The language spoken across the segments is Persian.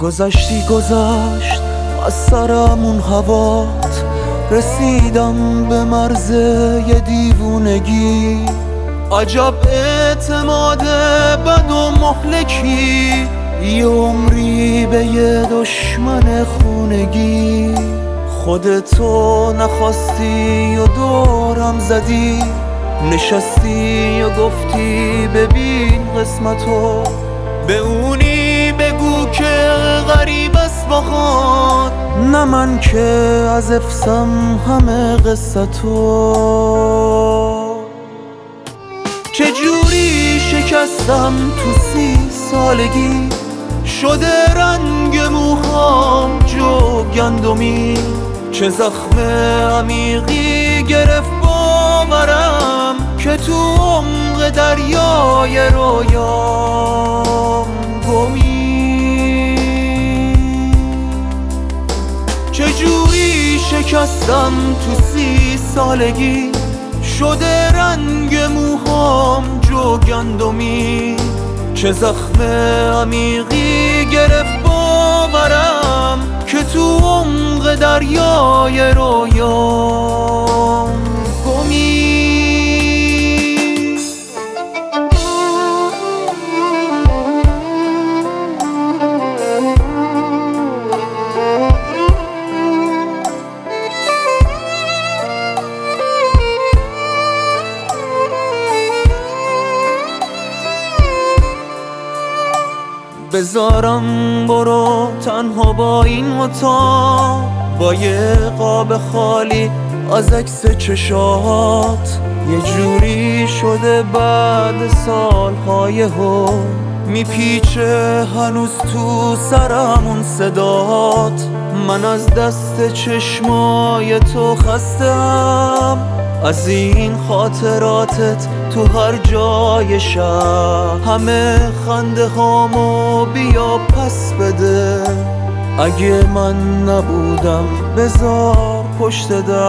گذشتی گذشت از سرمون هوات، رسیدم به مرز یه دیوونگی. عجب اعتماد بد و مهلکی، یه عمری به یه دشمن خونگی. خودتو نخواستی و دورم زدی، نشستی و گفتی ببین قسمتو. به اونی بگو که غریب است باهات، نه من که از افسم همه قصتو. چجوری شکستم تو 30 سالگی، شده رنگ موهام جو گندمی. چه زخم عمیقی گرفت باورم که تو عمق دریای رویام گمی. چجوری شکستم تو 30 سالگی، شده رنگ موهام جو گندمی. چه زخم عمیقی گرفت باورم که تو عمق دریای رویام گمی. بذارم برو تنها با این اتاق، با یه قاب خالی از عکس چشات. یه جوری شده بعد سالهای میپیچه هنوز تو سرمون صدات. من از دست چشمای تو خستم، از این خاطراتت تو هر جای شهر. همه خنده هامو بیا پس بده، اگه من نبودم بذار پشت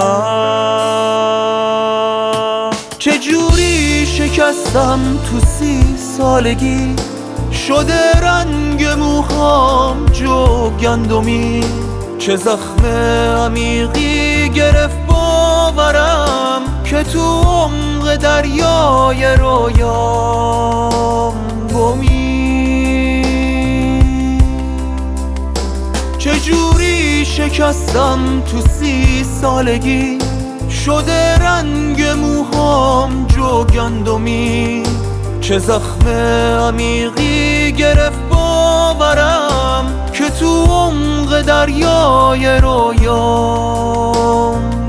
در. چجوری شکستم تو 30 سالگی، شده رنگ موهام جو گندمی. چه زخم عمیقی گرفت باورم که تو عمق دریای رویام گمی. چجوری شکستم تو 30 سالگی، شده رنگ موهام جو گندمی. چه زخم عمیقی گرفت باورم که تو عمق دریای رویام